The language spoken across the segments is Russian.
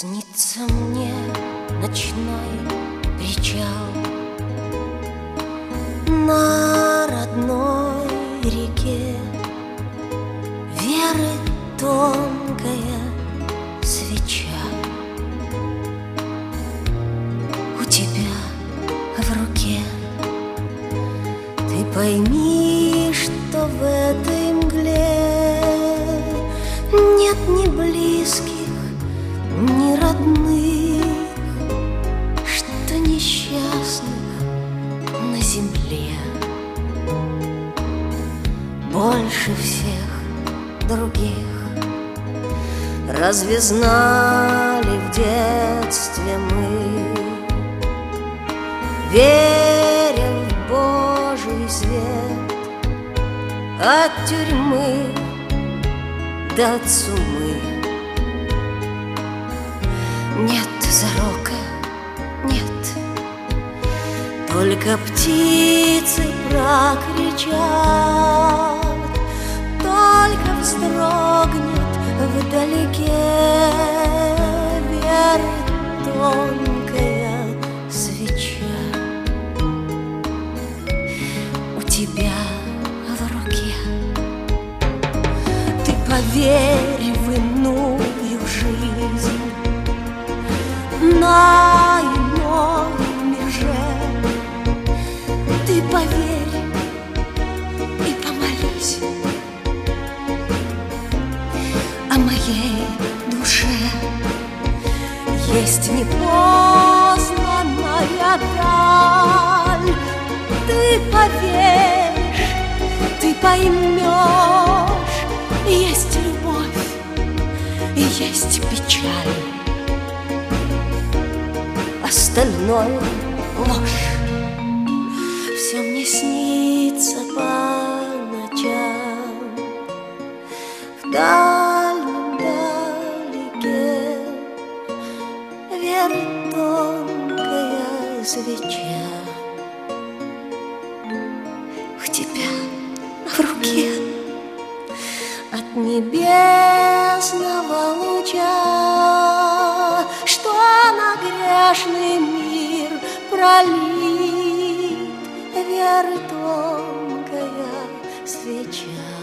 Снится мне ночной причал на родной реке, веры тонкая свеча. У тебя в руке, ты пойми, что в этой мгле нет ни близких, ни родных, что несчастных на земле. Больше всех других разве знали в детстве мы, веря в Божий свет, от тюрьмы до сумы. Нет зарока, нет, только птицы прокричат, только вздрогнет вдалеке веры тонкая свеча. У тебя в руке, ты поверь в иную жизнь, на иной меже. Ты поверь и помолись о моей душе. Есть непознанная даль. Ты поверишь, ты поймешь. Есть любовь и есть печаль, остальное ложь. Все мне снится по ночам в дальнем далеке веры тонкая свеча. У тебя в руке от небесного луча, что на грешный мир пролит, веры тонкая свеча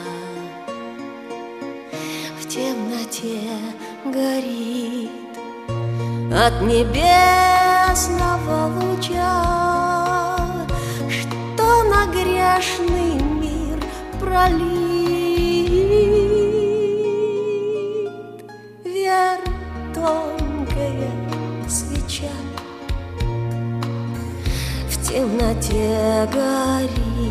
в темноте горит. От небесного луча, что на грешный мир пролит, веры тонкая свеча в темноте горит.